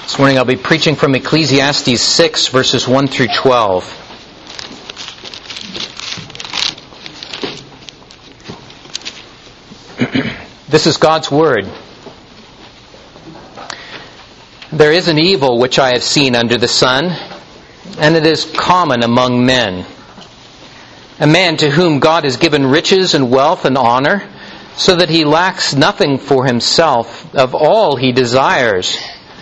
This morning I'll be preaching from Ecclesiastes 6, verses 1 through 12. This is God's Word. There is an evil which I have seen under the sun, and it is common among men. A man to whom God has given riches and wealth and honor, so that he lacks nothing for himself of all he desires.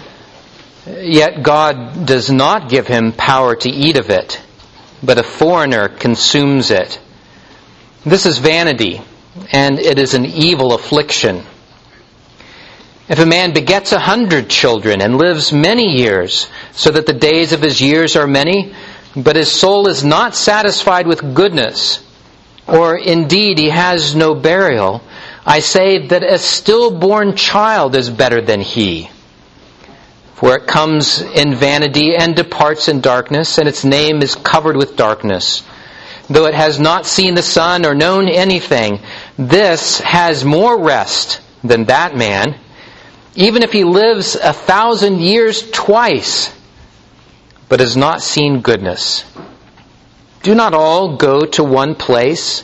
Yet God does not give him power to eat of it, but a foreigner consumes it. This is vanity, and it is an evil affliction. If a man begets 100 children and lives many years, so that the days of his years are many, but his soul is not satisfied with goodness, or indeed he has no burial, I say that a stillborn child is better than he. For it comes in vanity and departs in darkness, and its name is covered with darkness. Though it has not seen the sun or known anything, this has more rest than that man, even if he lives 1,000 years twice, but has not seen goodness. Do not all go to one place?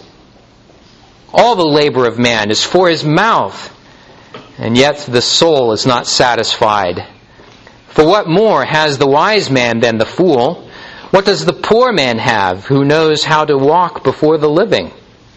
All the labor of man is for his mouth, and yet the soul is not satisfied. For what more has the wise man than the fool? What does the poor man have who knows how to walk before the living?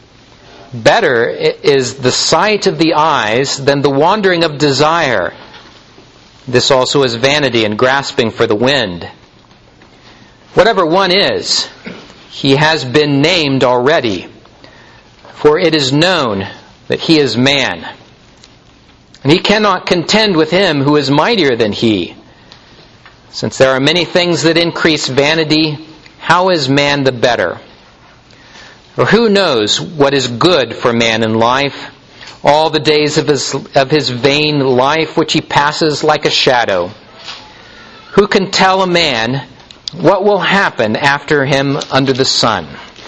Better is the sight of the eyes than the wandering of desire. This also is vanity and grasping for the wind. Whatever one is, he has been named already. For it is known that he is man. And he cannot contend with him who is mightier than he. Since there are many things that increase vanity, how is man the better? Or who knows what is good for man in life? All the days of his vain life which he passes like a shadow. Who can tell a man what will happen after him under the sun?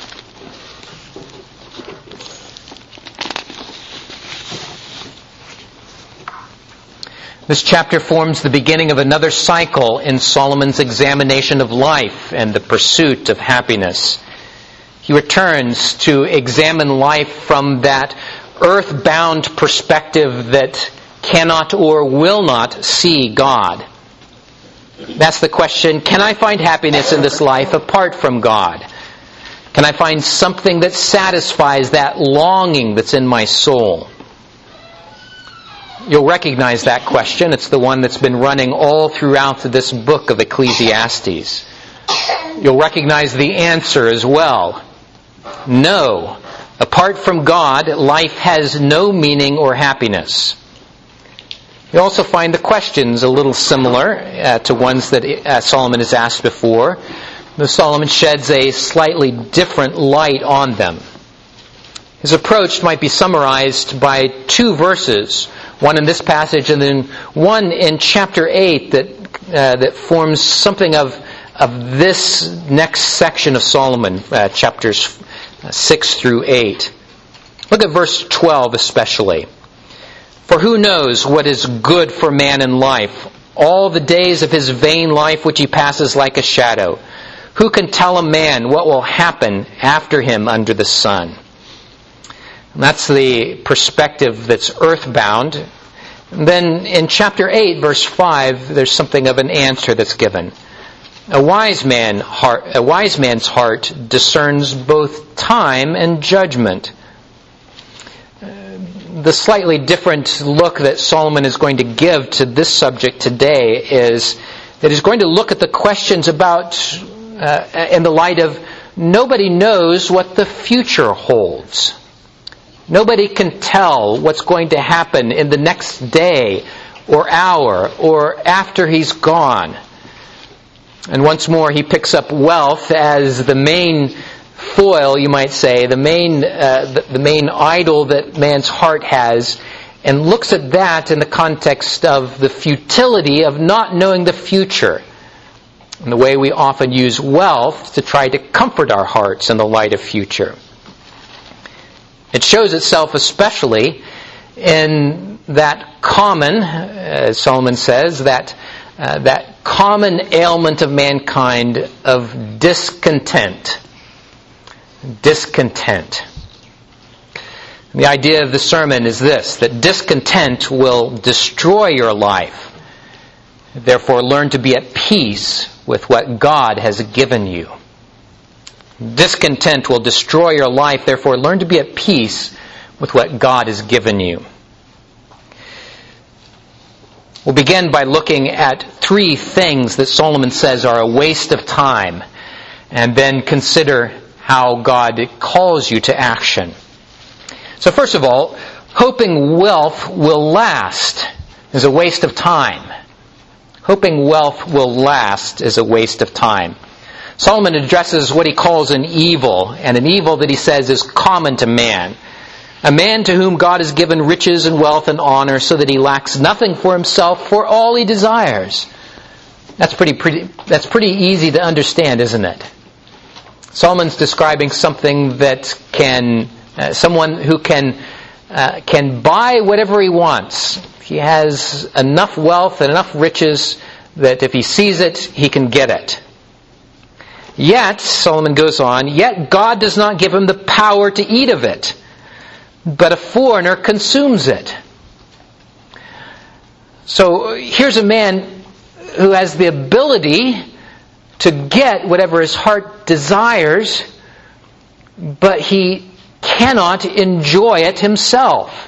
This chapter forms the beginning of another cycle in Solomon's examination of life and the pursuit of happiness. He returns to examine life from that earth-bound perspective that cannot or will not see God. That's the question, can I find happiness in this life apart from God? Can I find something that satisfies that longing that's in my soul? You'll recognize that question. It's the one that's been running all throughout this book of Ecclesiastes. You'll recognize the answer as well. No. Apart from God, life has no meaning or happiness. You also find the questions a little similar to ones that Solomon has asked before. Though Solomon sheds a slightly different light on them. His approach might be summarized by two verses, one in this passage and then one in chapter 8 that forms something of this next section of Solomon, chapters 6 through 8. Look at verse 12 especially. For who knows what is good for man in life, all the days of his vain life which he passes like a shadow? Who can tell a man what will happen after him under the sun? And that's the perspective that's earthbound. And then in chapter 8, verse 5, there's something of an answer that's given. A wise man's heart discerns both time and judgment. The slightly different look that Solomon is going to give to this subject today is that he's going to look at the questions about, in the light of, nobody knows what the future holds. Nobody can tell what's going to happen in the next day or hour or after he's gone. And once more he picks up wealth as the main foil, you might say, the main idol that man's heart has, and looks at that in the context of the futility of not knowing the future. And the way we often use wealth to try to comfort our hearts in the light of future. It shows itself especially in that common, as Solomon says, that that common ailment of mankind of discontent. Discontent. The idea of the sermon is this, that discontent will destroy your life. Therefore, learn to be at peace with what God has given you. Discontent will destroy your life. Therefore, learn to be at peace with what God has given you. We'll begin by looking at 3 things that Solomon says are a waste of time, and then consider how God calls you to action. So first of all, hoping wealth will last is a waste of time. Hoping wealth will last is a waste of time. Solomon addresses what he calls an evil, and an evil that he says is common to man. A man to whom God has given riches and wealth and honor so that he lacks nothing for himself for all he desires. That's pretty easy to understand, isn't it? Solomon's describing something that someone who can buy whatever he wants. He has enough wealth and enough riches that if he sees it, he can get it. Yet, Solomon goes on, yet God does not give him the power to eat of it, but a foreigner consumes it. So here's a man who has the ability to get whatever his heart desires, but he cannot enjoy it himself.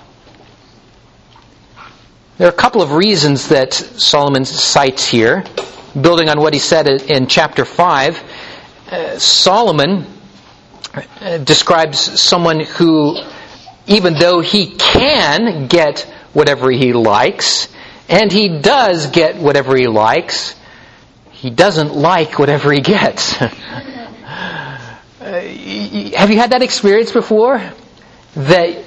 There are a couple of reasons that Solomon cites here. Building on what he said in chapter 5, Solomon describes someone who, even though he can get whatever he likes, and he does get whatever he likes, he doesn't like whatever he gets. Have you had that experience before? That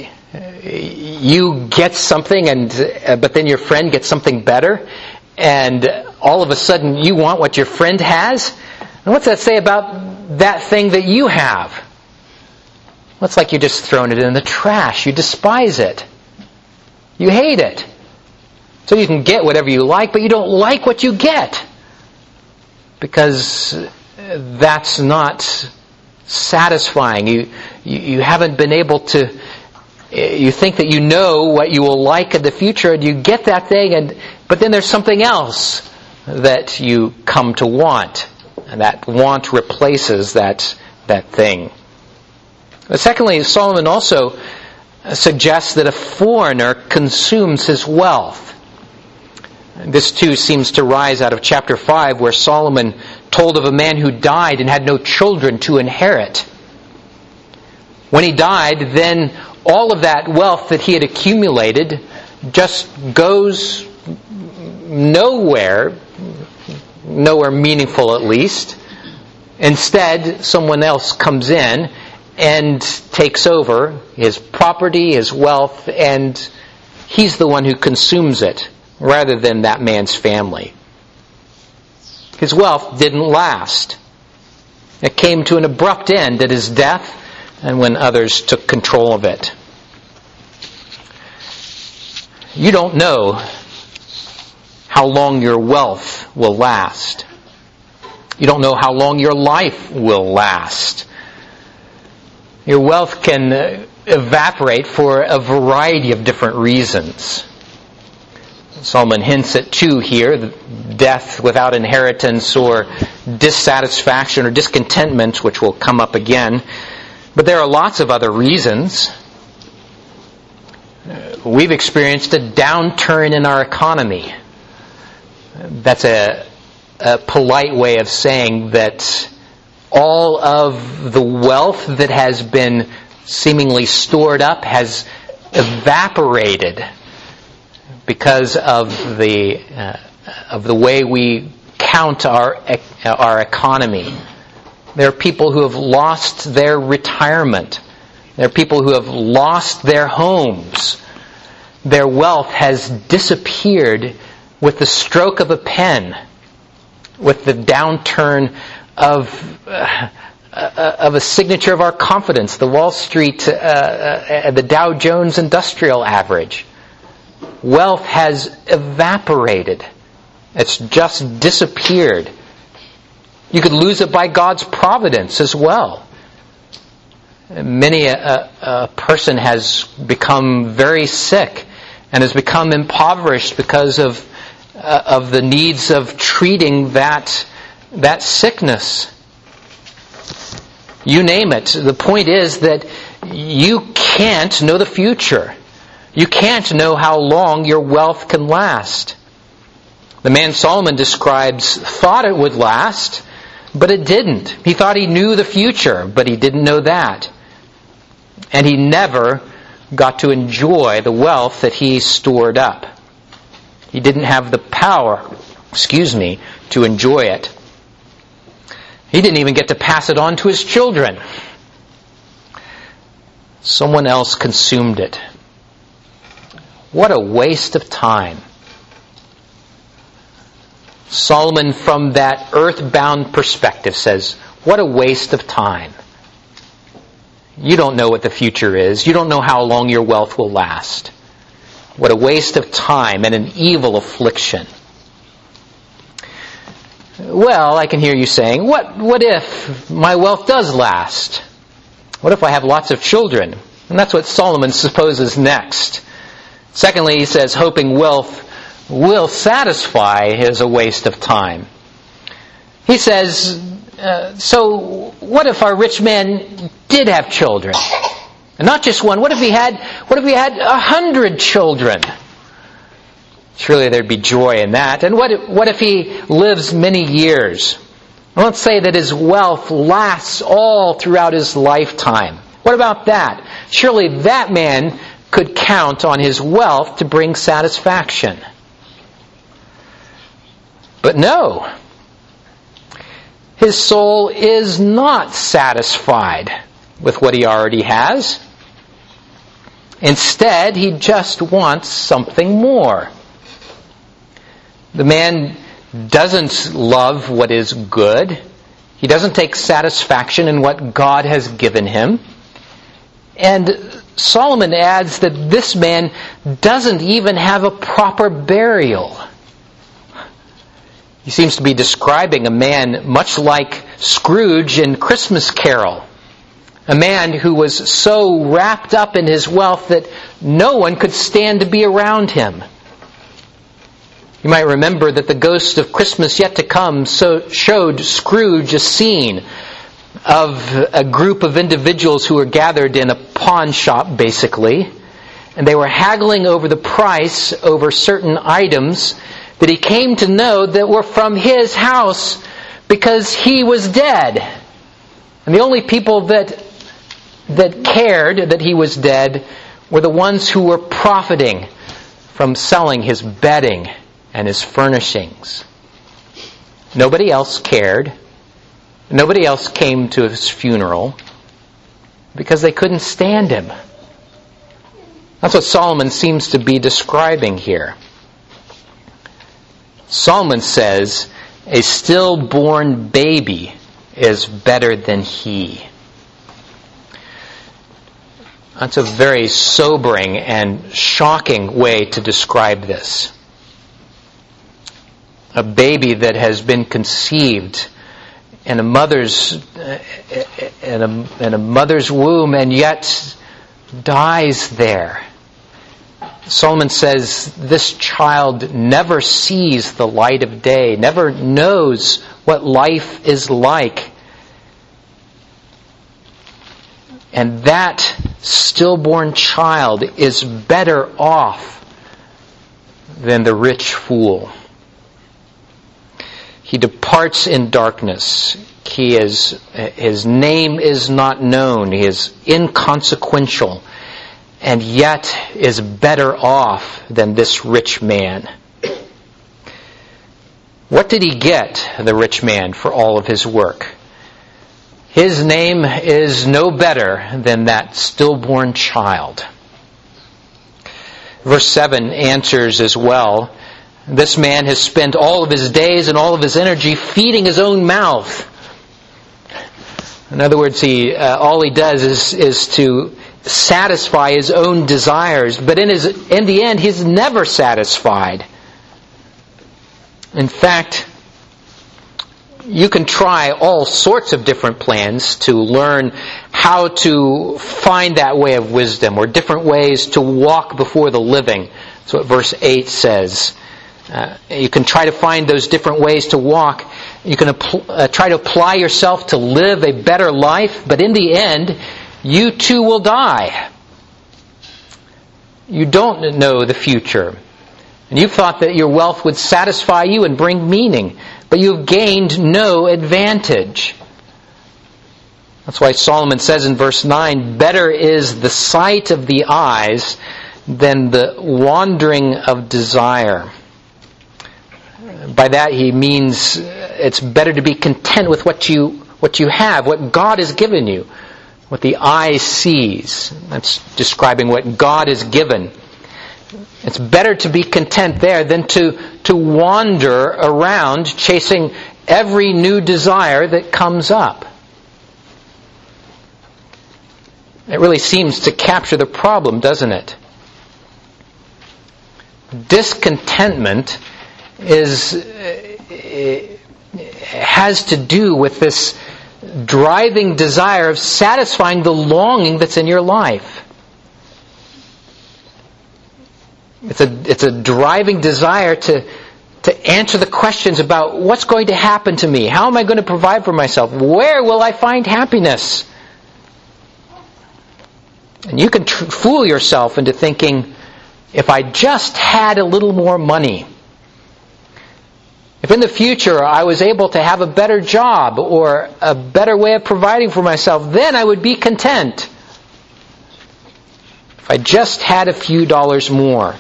you get something, but then your friend gets something better, and all of a sudden you want what your friend has? And what's that say about that thing that you have? Well, it's like you're just throwing it in the trash. You despise it. You hate it. So you can get whatever you like, but you don't like what you get. Because that's not satisfying. You haven't been able to... You think that you know what you will like in the future, and you get that thing, but then there's something else that you come to want. And that want replaces that thing. But secondly, Solomon also suggests that a foreigner consumes his wealth. This too seems to rise out of chapter 5, where Solomon told of a man who died and had no children to inherit. When he died, then all of that wealth that he had accumulated just goes nowhere meaningful at least. Instead, someone else comes in and takes over his property, his wealth, and he's the one who consumes it, rather than that man's family. His wealth didn't last. It came to an abrupt end at his death, and when others took control of it. You don't know how long your wealth will last. You don't know how long your life will last. Your wealth can evaporate for a variety of different reasons. Solomon hints at 2 here: death without inheritance, or dissatisfaction or discontentment, which will come up again. But there are lots of other reasons. We've experienced a downturn in our economy. That's a polite way of saying that all of the wealth that has been seemingly stored up has evaporated because of the way we count our economy. There are people who have lost their retirement. There are people who have lost their homes. Their wealth has disappeared with the stroke of a pen, with the downturn of a signature of our confidence, the Wall Street, the Dow Jones Industrial Average. Wealth has evaporated. It's just disappeared. You could lose it by God's providence as well. Many a person has become very sick and has become impoverished because of the needs of treating that sickness. You name it. The point is that you can't know the future. You can't know how long your wealth can last. The man Solomon describes thought it would last, but it didn't. He thought he knew the future, but he didn't know that. And he never got to enjoy the wealth that he stored up. He didn't have the power, to enjoy it. He didn't even get to pass it on to his children. Someone else consumed it. What a waste of time. Solomon, from that earthbound perspective, says, what a waste of time. You don't know what the future is. You don't know how long your wealth will last. What a waste of time and an evil affliction. Well, I can hear you saying, what if my wealth does last? What if I have lots of children? And that's what Solomon supposes next. Secondly, he says, hoping wealth will satisfy is a waste of time. He says, so what if our rich man did have children? And not just one. What if he had 100 children? Surely there'd be joy in that. And what if he lives many years? Well, let's say that his wealth lasts all throughout his lifetime. What about that? Surely that man could count on his wealth to bring satisfaction. But no. His soul is not satisfied with what he already has. Instead, he just wants something more. The man doesn't love what is good. He doesn't take satisfaction in what God has given him. And Solomon adds that this man doesn't even have a proper burial. He seems to be describing a man much like Scrooge in Christmas Carol. A man who was so wrapped up in his wealth that no one could stand to be around him. You might remember that the Ghost of Christmas Yet to Come showed Scrooge a scene of a group of individuals who were gathered in a pawn shop, basically. And they were haggling over the price over certain items that he came to know that were from his house because he was dead. And the only people that cared that he was dead were the ones who were profiting from selling his bedding and his furnishings. Nobody else cared. Nobody else came to his funeral because they couldn't stand him. That's what Solomon seems to be describing here. Solomon says, a stillborn baby is better than he. That's a very sobering and shocking way to describe this. A baby that has been conceived in a mother's womb and yet dies there. Solomon says this child never sees the light of day, never knows what life is like. And that stillborn child is better off than the rich fool. He departs in darkness. His name is not known. He is inconsequential, and yet is better off than this rich man. What did he get, the rich man, for all of his work? His name is no better than that stillborn child. Verse 7 answers as well. This man has spent all of his days and all of his energy feeding his own mouth. In other words, all he does is to satisfy his own desires, but in the end, he's never satisfied. In fact, you can try all sorts of different plans to learn how to find that way of wisdom, or different ways to walk before the living. That's what verse 8 says. You can try to find those different ways to walk. You can try to apply yourself to live a better life, but in the end, you too will die. You don't know the future. And you thought that your wealth would satisfy you and bring meaning, but you've gained no advantage. That's why Solomon says in verse 9, "Better is the sight of the eyes than the wandering of desire." By that he means it's better to be content with what you have, what God has given you, what the eye sees. That's describing what God has given. It's better to be content there than to wander around chasing every new desire that comes up. It really seems to capture the problem, doesn't it? Discontentment has to do with this driving desire of satisfying the longing that's in your life. It's a driving desire to answer the questions about what's going to happen to me, how am I going to provide for myself, where will I find happiness? And you can fool yourself into thinking, if I just had a little more money, if in the future I was able to have a better job or a better way of providing for myself, then I would be content. If I just had a few dollars more.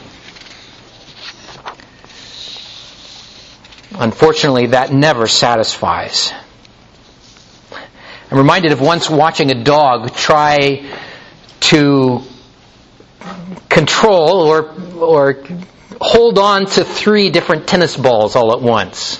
Unfortunately, that never satisfies. I'm reminded of once watching a dog try to control or hold on to 3 different tennis balls all at once.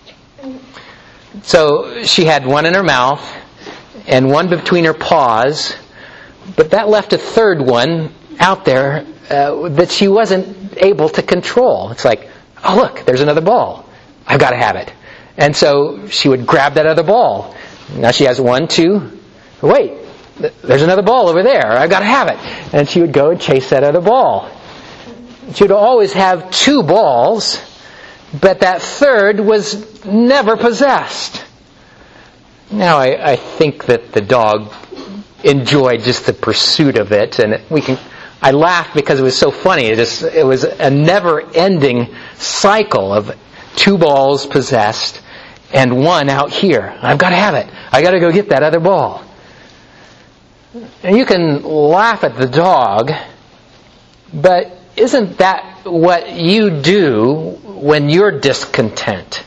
So she had one in her mouth and one between her paws, but that left a third one out there that she wasn't able to control. It's like, oh look, there's another ball. I've got to have it. And so she would grab that other ball. Now she has 1, 2. Wait, there's another ball over there. I've got to have it. And she would go and chase that other ball. She would always have 2 balls, but that third was never possessed. Now I think that the dog enjoyed just the pursuit of it, and I laughed because it was so funny. It was a never-ending cycle of 2 balls possessed and 1 out here. I've got to have it. I've got to go get that other ball. And you can laugh at the dog, but isn't that what you do when you're discontent?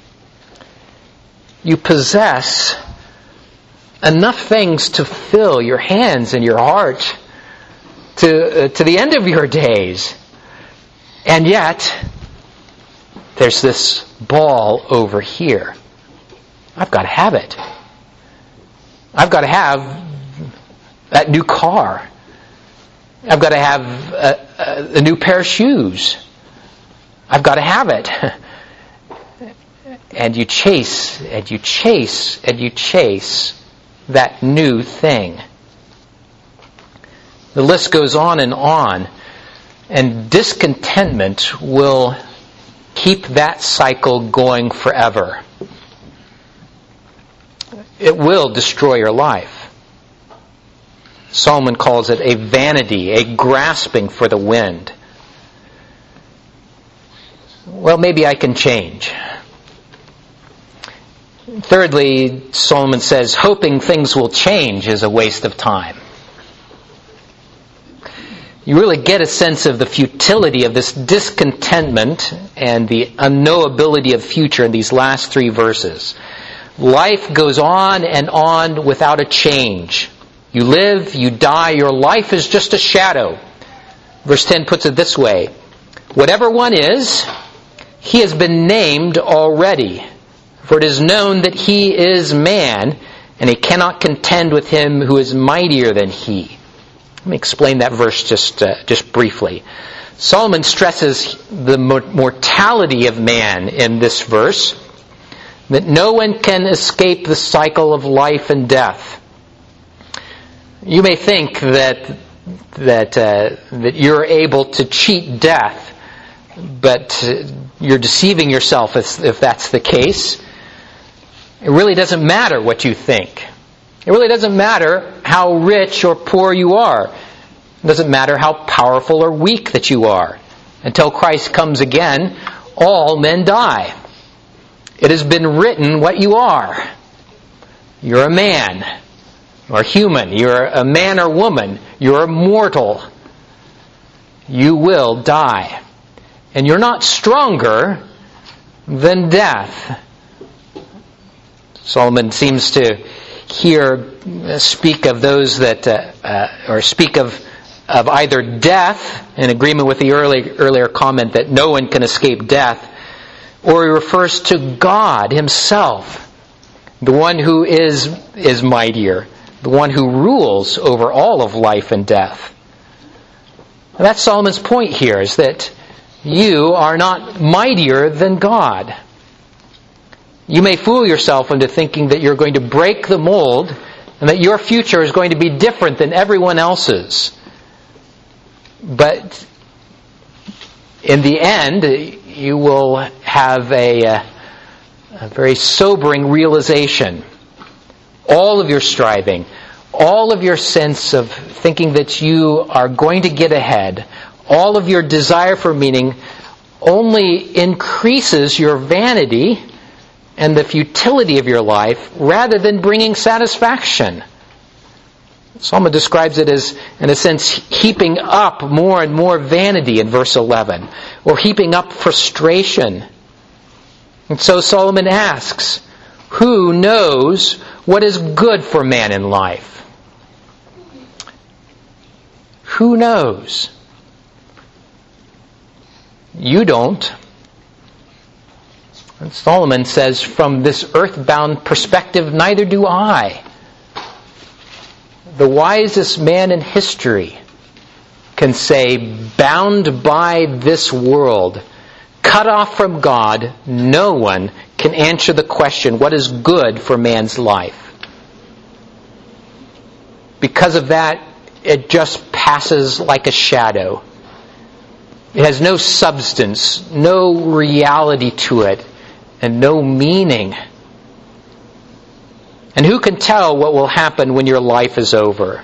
You possess enough things to fill your hands and your heart to the end of your days. And yet, there's this ball over here. I've got to have it. I've got to have that new car. I've got to have a new pair of shoes. I've got to have it. And you chase, and you chase, and you chase that new thing. The list goes on, and discontentment will keep that cycle going forever. It will destroy your life. Solomon calls it a vanity, a grasping for the wind. Well, maybe I can change. Thirdly, Solomon says, hoping things will change is a waste of time. You really get a sense of the futility of this discontentment and the unknowability of the future in these last 3 verses. Life goes on and on without a change. You live, you die, your life is just a shadow. Verse 10 puts it this way: whatever one is, he has been named already. For it is known that he is man, and he cannot contend with him who is mightier than he. Let me explain that verse just briefly. Solomon stresses the mortality of man in this verse, that no one can escape the cycle of life and death. You may think that you're able to cheat death, but you're deceiving yourself if that's the case. It really doesn't matter what you think. It really doesn't matter how rich or poor you are. It doesn't matter how powerful or weak that you are. Until Christ comes again, all men die. It has been written what you are. You're a man or human. You're a man or woman. You're mortal. You will die. And you're not stronger than death. Solomon seems to here speak of those that, or speak of either death, in agreement with the earlier comment that no one can escape death, or he refers to God Himself, the one who is mightier, the one who rules over all of life and death. And that's Solomon's point here, is that you are not mightier than God. You may fool yourself into thinking that you're going to break the mold and that your future is going to be different than everyone else's. But in the end, you will have a very sobering realization. All of your striving, all of your sense of thinking that you are going to get ahead, all of your desire for meaning only increases your vanity and the futility of your life rather than bringing satisfaction. Solomon describes it as, in a sense, heaping up more and more vanity in verse 11, or heaping up frustration. And so Solomon asks, who knows what is good for man in life? Who knows? You don't. And Solomon says, from this earthbound perspective, neither do I. The wisest man in history can say, bound by this world, cut off from God, no one can answer the question, what is good for man's life? Because of that, it just passes like a shadow. It has no substance, no reality to it, and no meaning. And who can tell what will happen when your life is over?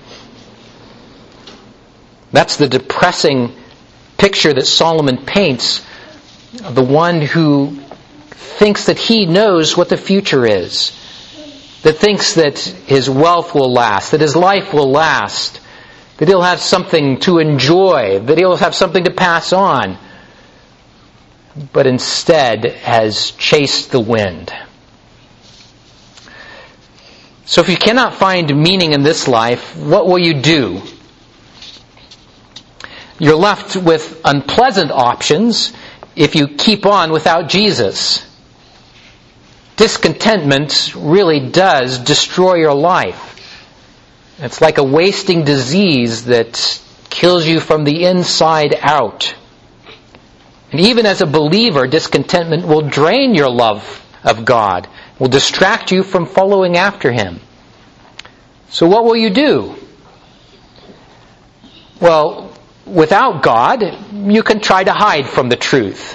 That's the depressing picture that Solomon paints of the one who thinks that he knows what the future is, that thinks that his wealth will last, that his life will last, that he'll have something to enjoy, that he'll have something to pass on, but instead has chased the wind. So if you cannot find meaning in this life, what will you do? You're left with unpleasant options if you keep on without Jesus. Discontentment really does destroy your life. It's like a wasting disease that kills you from the inside out. And even as a believer, discontentment will drain your love of God, will distract you from following after Him. So what will you do? Well, without God, you can try to hide from the truth.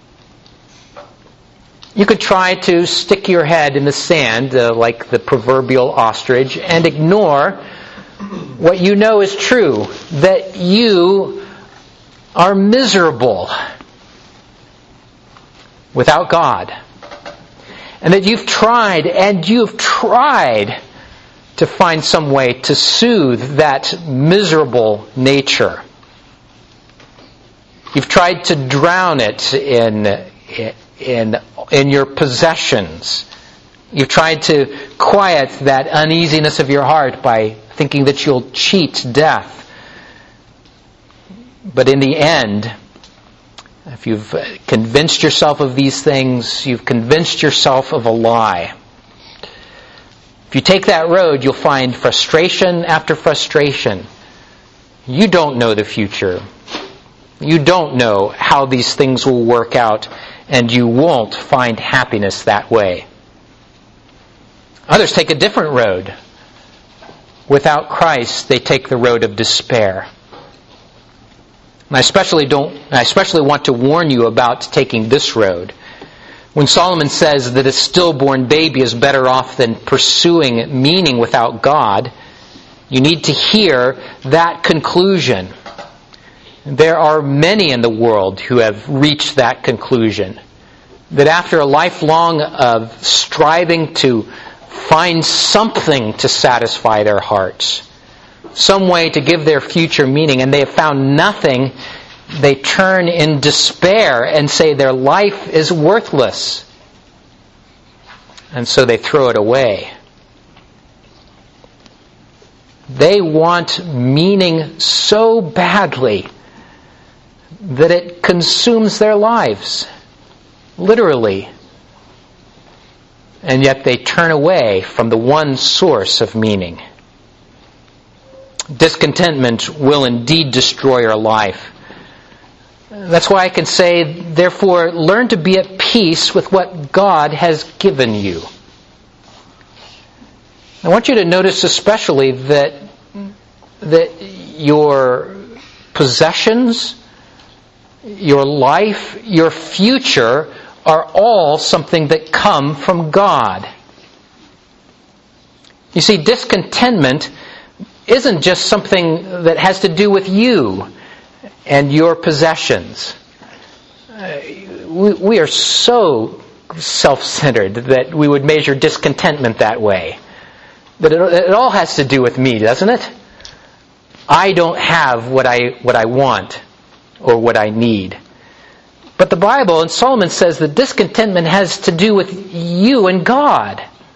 You could try to stick your head in the sand like the proverbial ostrich and ignore what you know is true, that you are miserable without God. And that you've tried to find some way to soothe that miserable nature. You've tried to drown it in your possessions. You've tried to quiet that uneasiness of your heart by thinking that you'll cheat death. But in the end, if you've convinced yourself of these things, you've convinced yourself of a lie. If you take that road, you'll find frustration after frustration. You don't know the future. You don't know how these things will work out, and you won't find happiness that way. Others take a different road. Without Christ, they take the road of despair. And I especially want to warn you about taking this road. When Solomon says that a stillborn baby is better off than pursuing meaning without God, you need to hear that conclusion. There are many in the world who have reached that conclusion. That after a lifelong of striving to find something to satisfy their hearts, some way to give their future meaning, and they have found nothing, they turn in despair and say their life is worthless. And so they throw it away. They want meaning so badly that it consumes their lives, literally. And yet they turn away from the one source of meaning. Discontentment will indeed destroy your life. That's why I can say, therefore, learn to be at peace with what God has given you. I want you to notice especially that your possessions, your life, your future are all something that come from God. You see, discontentment isn't just something that has to do with you and your possessions. We are so self-centered that we would measure discontentment that way. But it all has to do with me, doesn't it? I don't have what I want or what I need. But the Bible, and Solomon says that discontentment has to do with you and God.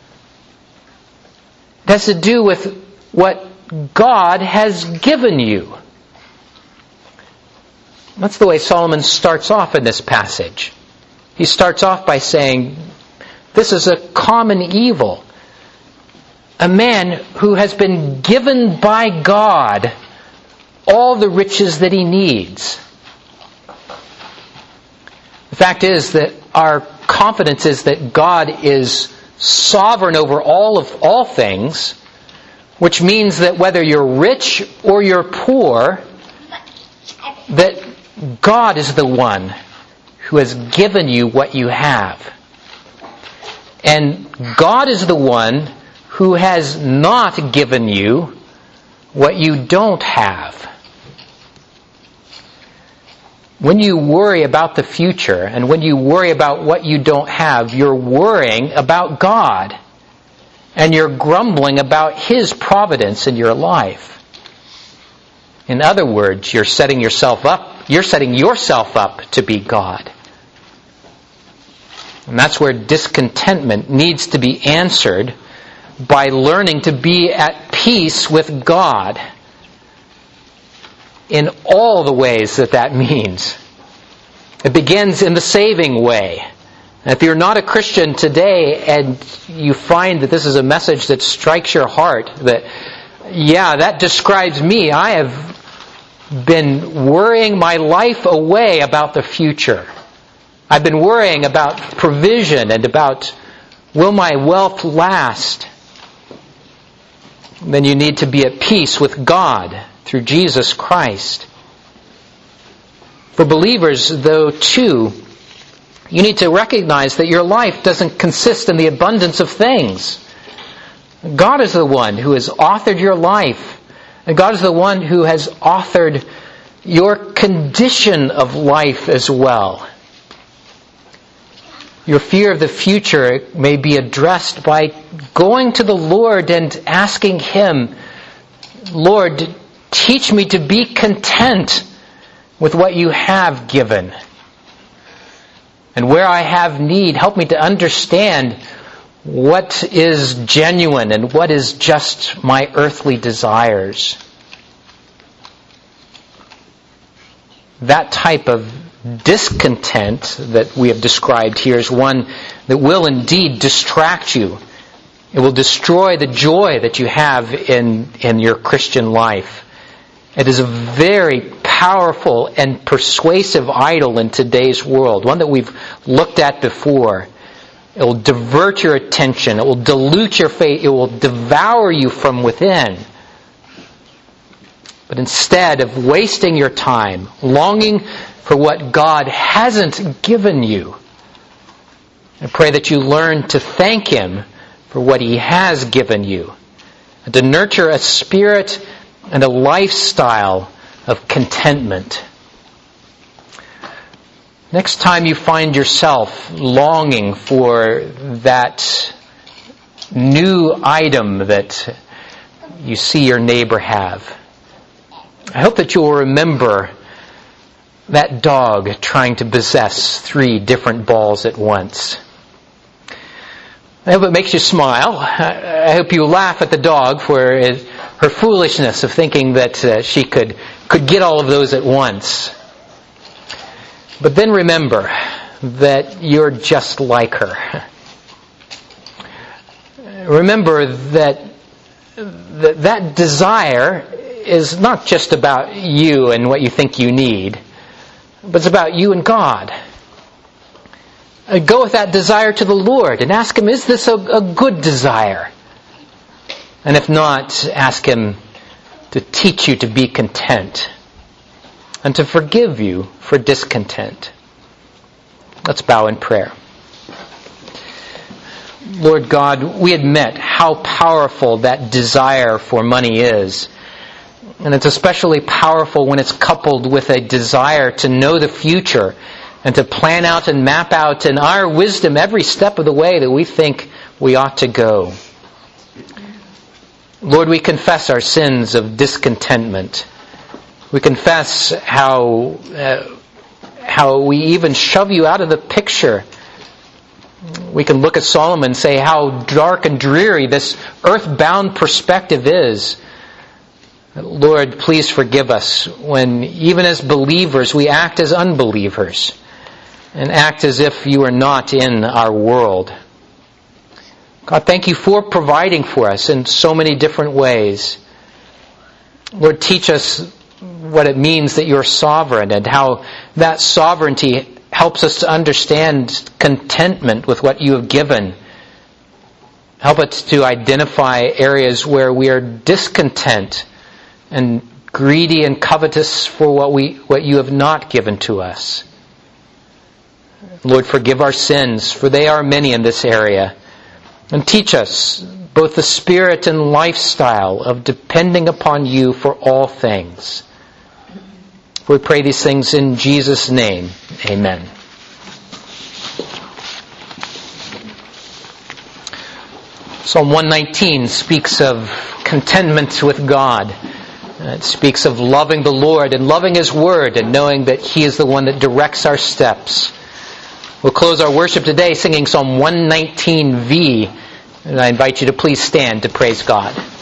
It has to do with what God has given you. That's the way Solomon starts off in this passage. He starts off by saying, this is a common evil. A man who has been given by God all the riches that he needs. The fact is that our confidence is that God is sovereign over all things, which means that whether you're rich or you're poor, that God is the one who has given you what you have. And God is the one who has not given you what you don't have. When you worry about the future and when you worry about what you don't have, you're worrying about God. And you're grumbling about His providence in your life. In other words, you're setting yourself up to be God. And that's where discontentment needs to be answered by learning to be at peace with God in all the ways that means. It begins in the saving way. If you're not a Christian today and you find that this is a message that strikes your heart, that describes me. I have been worrying my life away about the future. I've been worrying about provision and about, will my wealth last? Then you need to be at peace with God through Jesus Christ. For believers, though, too, you need to recognize that your life doesn't consist in the abundance of things. God is the one who has authored your life. And God is the one who has authored your condition of life as well. Your fear of the future may be addressed by going to the Lord and asking Him, Lord, teach me to be content with what you have given. And where I have need, help me to understand what is genuine and what is just my earthly desires. That type of discontent that we have described here is one that will indeed distract you. It will destroy the joy that you have in your Christian life. It is a very powerful and persuasive idol in today's world, one that we've looked at before. It will divert your attention. It will dilute your faith. It will devour you from within. But instead of wasting your time longing for what God hasn't given you, I pray that you learn to thank Him for what He has given you, and to nurture a spirit and a lifestyle of contentment. Next time you find yourself longing for that new item that you see your neighbor have, I hope that you will remember that dog trying to possess 3 different balls at once. I hope it makes you smile. I hope you laugh at the dog for her foolishness of thinking that she could get all of those at once. But then remember that you're just like her. Remember that desire is not just about you and what you think you need, but it's about you and God. Go with that desire to the Lord and ask Him, is this a good desire? And if not, ask Him to teach you to be content and to forgive you for discontent. Let's bow in prayer. Lord God, we admit how powerful that desire for money is. And it's especially powerful when it's coupled with a desire to know the future and to plan out and map out in our wisdom every step of the way that we think we ought to go. Lord, we confess our sins of discontentment. We confess how we even shove you out of the picture. We can look at Solomon and say how dark and dreary this earthbound perspective is. Lord, please forgive us when, even as believers, we act as unbelievers and act as if you are not in our world. God, thank you for providing for us in so many different ways. Lord, teach us what it means that you're sovereign and how that sovereignty helps us to understand contentment with what you have given. Help us to identify areas where we are discontent and greedy and covetous for what you have not given to us. Lord, forgive our sins, for they are many in this area. And teach us both the spirit and lifestyle of depending upon you for all things. We pray these things in Jesus' name. Amen. Psalm 119 speaks of contentment with God. It speaks of loving the Lord and loving His Word and knowing that He is the one that directs our steps. We'll close our worship today singing Psalm 119V. And I invite you to please stand to praise God.